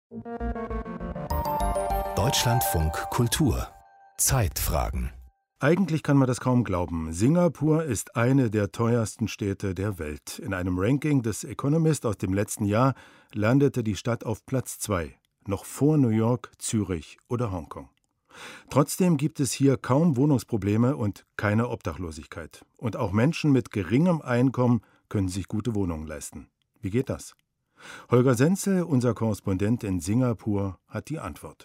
Deutschlandfunk Kultur Zeitfragen. Eigentlich kann man das kaum glauben. Singapur ist eine der teuersten Städte der Welt. In einem Ranking des Economist aus dem letzten Jahr landete die Stadt auf Platz 2, noch vor New York, Zürich oder Hongkong. Trotzdem gibt es hier kaum Wohnungsprobleme und keine Obdachlosigkeit. Und auch Menschen mit geringem Einkommen können sich gute Wohnungen leisten. Wie geht das? Holger Senzel, unser Korrespondent in Singapur, hat die Antwort.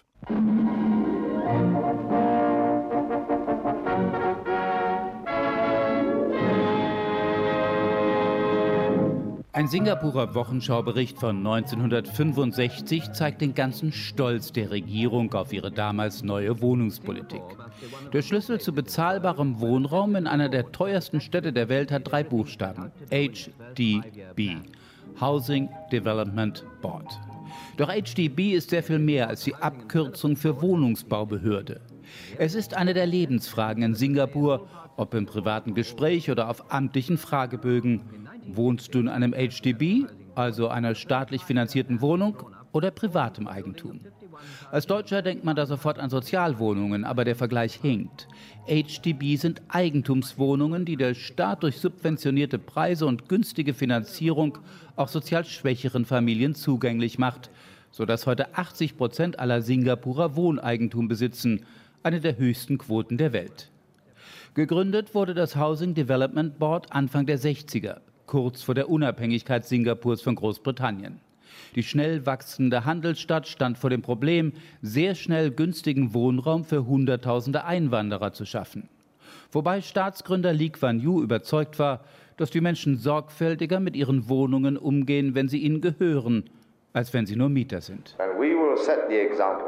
Ein Singapurer Wochenschaubericht von 1965 zeigt den ganzen Stolz der Regierung auf ihre damals neue Wohnungspolitik. Der Schlüssel zu bezahlbarem Wohnraum in einer der teuersten Städte der Welt hat 3 Buchstaben: HDB, Housing Development Board. Doch HDB ist sehr viel mehr als die Abkürzung für Wohnungsbaubehörde. Es ist eine der Lebensfragen in Singapur, ob im privaten Gespräch oder auf amtlichen Fragebögen. Wohnst du in einem HDB, also einer staatlich finanzierten Wohnung, oder privatem Eigentum? Als Deutscher denkt man da sofort an Sozialwohnungen, aber der Vergleich hinkt. HDB sind Eigentumswohnungen, die der Staat durch subventionierte Preise und günstige Finanzierung auch sozial schwächeren Familien zugänglich macht, sodass heute 80% aller Singapurer Wohneigentum besitzen, eine der höchsten Quoten der Welt. Gegründet wurde das Housing Development Board Anfang der 60er, kurz vor der Unabhängigkeit Singapurs von Großbritannien. Die schnell wachsende Handelsstadt stand vor dem Problem, sehr schnell günstigen Wohnraum für Hunderttausende Einwanderer zu schaffen. Wobei Staatsgründer Lee Kuan Yew überzeugt war, dass die Menschen sorgfältiger mit ihren Wohnungen umgehen, wenn sie ihnen gehören, als wenn sie nur Mieter sind. And we will set the example.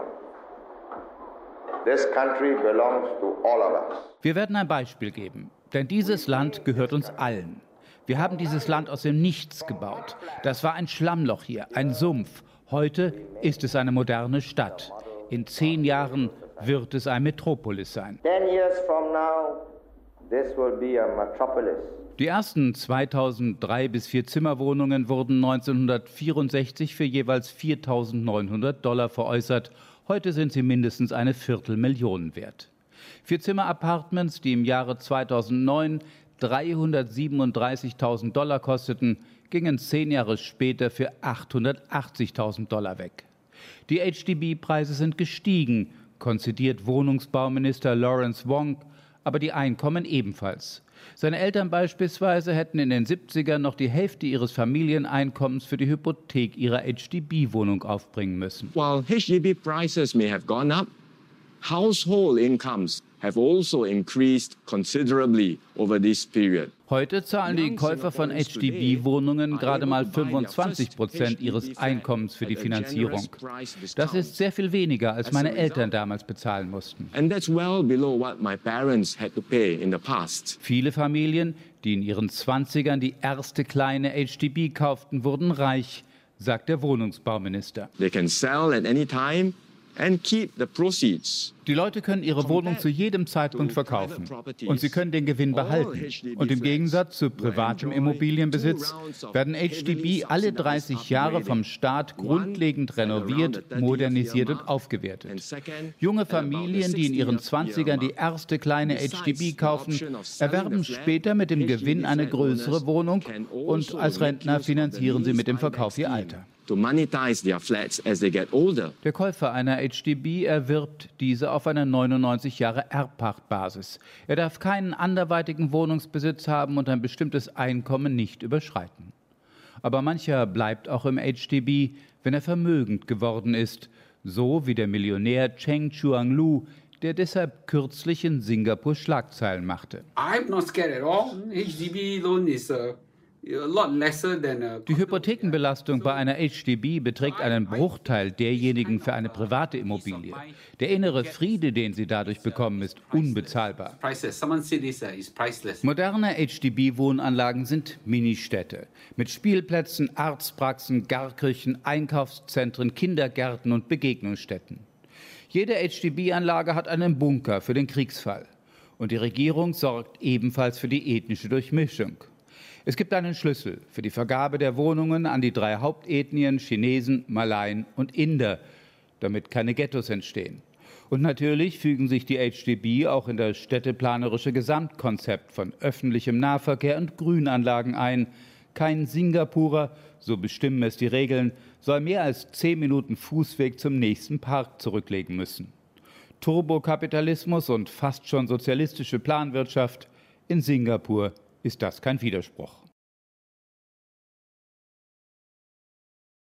This country belongs to all of us. Wir werden ein Beispiel geben, denn dieses Land gehört uns allen. Wir haben dieses Land aus dem Nichts gebaut. Das war ein Schlammloch hier, ein Sumpf. Heute ist es eine moderne Stadt. In 10 Jahren wird es ein Metropolis sein. 10 years from now, this will be a metropolis. Die ersten 2003 bis 4 Zimmerwohnungen wurden 1964 für jeweils $4.900 veräußert. Heute sind sie mindestens eine Viertelmillion wert. 4-Zimmer-Apartments, die im Jahre 2009 $337.000 kosteten, gingen 10 Jahre später für $880.000 weg. Die HDB-Preise sind gestiegen, konzidiert Wohnungsbauminister Lawrence Wong, aber die Einkommen ebenfalls. Seine Eltern beispielsweise hätten in den 70ern noch die Hälfte ihres Familieneinkommens für die Hypothek ihrer HDB-Wohnung aufbringen müssen. While HDB prices may have gone up, household incomes have also increased considerably over this period. Heute zahlen die Käufer von HDB-Wohnungen gerade mal 25% ihres Einkommens für die Finanzierung. Das ist sehr viel weniger, als meine Eltern damals bezahlen mussten. And that's well below what my parents had to pay in the past. Viele Familien, die in ihren 20ern die erste kleine HDB kauften, wurden reich, sagt der Wohnungsbauminister. They can sell at any time and keep the proceeds. Die Leute können ihre Wohnung zu jedem Zeitpunkt verkaufen und sie können den Gewinn behalten. Und im Gegensatz zu privatem Immobilienbesitz werden HDB alle 30 Jahre vom Staat grundlegend renoviert, modernisiert und aufgewertet. Junge Familien, die in ihren 20ern die erste kleine HDB kaufen, erwerben später mit dem Gewinn eine größere Wohnung und als Rentner finanzieren sie mit dem Verkauf ihr Alter. To monetize their flats as they get older. Der Käufer einer HDB erwirbt diese auf einer 99 Jahre Erbpachtbasis. Er darf keinen anderweitigen Wohnungsbesitz haben und ein bestimmtes Einkommen nicht überschreiten. Aber mancher bleibt auch im HDB, wenn er vermögend geworden ist, so wie der Millionär Cheng Chuang Lu, der deshalb kürzlich in Singapur Schlagzeilen machte. I'm not scared at all. HDB loan is Die Hypothekenbelastung bei einer HDB beträgt einen Bruchteil derjenigen für eine private Immobilie. Der innere Friede, den Sie dadurch bekommen, ist unbezahlbar. Moderne HDB-Wohnanlagen sind Ministädte mit Spielplätzen, Arztpraxen, Garkirchen, Einkaufszentren, Kindergärten und Begegnungsstätten. Jede HDB-Anlage hat einen Bunker für den Kriegsfall. Und die Regierung sorgt ebenfalls für die ethnische Durchmischung. Es gibt einen Schlüssel für die Vergabe der Wohnungen an die 3 Hauptethnien Chinesen, Malaien und Inder, damit keine Ghettos entstehen. Und natürlich fügen sich die HDB auch in das städteplanerische Gesamtkonzept von öffentlichem Nahverkehr und Grünanlagen ein. Kein Singapurer, so bestimmen es die Regeln, soll mehr als 10 Minuten Fußweg zum nächsten Park zurücklegen müssen. Turbokapitalismus und fast schon sozialistische Planwirtschaft. In Singapur ist das kein Widerspruch.